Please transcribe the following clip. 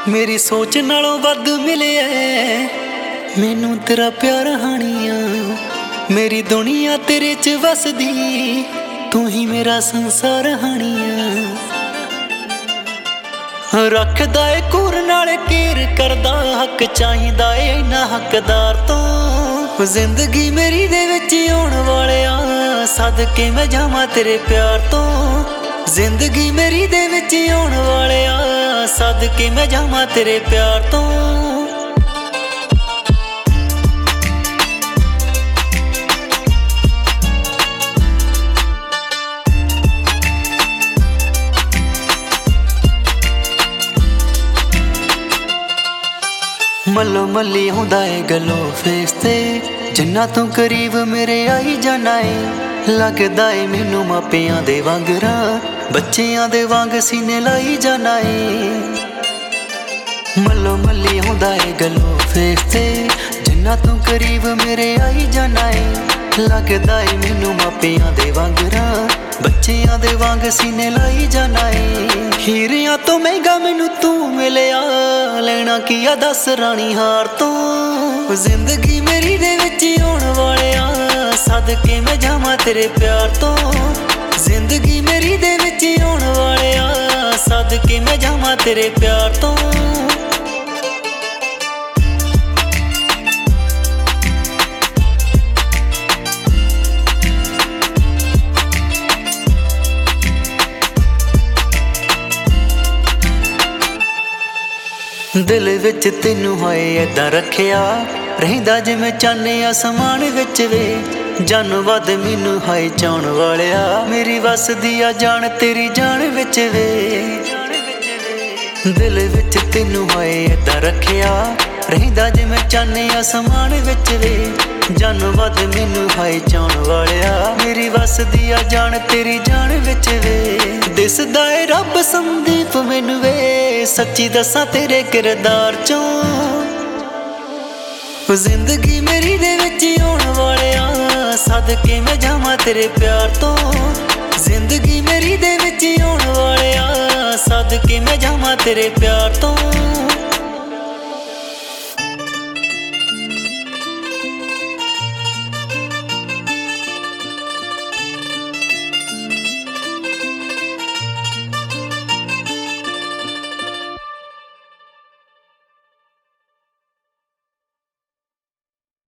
मेरी सोच नालों वध मिलिया मैनू तेरा प्यार हानिया। मेरी दुनिया तेरे च वसदी तू ही मेरा संसार हानिया। रखदा ए कूर नाल केर करदा हक चाहिदा ए इन्ना हकदार तो। जिंदगी मेरी दे विच आउण वालिया सदके मैं जावां तेरे प्यार तो। जिंदगी मेरी दे विच आउण वालिया सदके मैं जावां तेरे प्यार तो। मलो मली हुंदा है गलो फेस ते जिन्ना तू करीब मेरे आई जाना है। लगदा है मैनू मापियां दे वांगरा बच्चियां दे वांग सीने लाई जाना है। मलो मली हुंदा है गलो फेस ते जिन्ना तू करीब मेरे आई जाना है। लगदा है मैनू मापियां दे वांगरा बच्चियां दे वांग सीने लाई जाना है। हीरियां तो महंगा मैनू तू मिलिया लेना की आ दस रानी हार तो। जिंदगी मेरी दे विच आउण वालिया सदके मैं जावां तेरे प्यार तो। जिंदगी मेरी दे विच आउण वालिया सदके मैं जावां तेरे प्यार तो। दिल विच तैनू होए ऐदां रखिया रहिंदा जिवें चाने आसमान विच वे। जान वध मैनू हाए चाउण वालिया मेरी वसदी आ जान तेरी जान विच वे। दिल विच तैनू होए ऐदां रखिया रहिंदा जिवें चाने आसमान विच वे। जान वध मैनू हाए चाउण वालिया मेरी वसदी आ जान तेरी जान विच वे। दिसदा ए रब संदीप मैनू वे सच्ची दसां तेरे किरदार चों। जिंदगी मेरी दे विच आउण वालिया सदके मैं जावां तेरे प्यार तो। जिंदगी मेरी दे विच आउण वालिया सदके मैं जावां तेरे प्यार तो।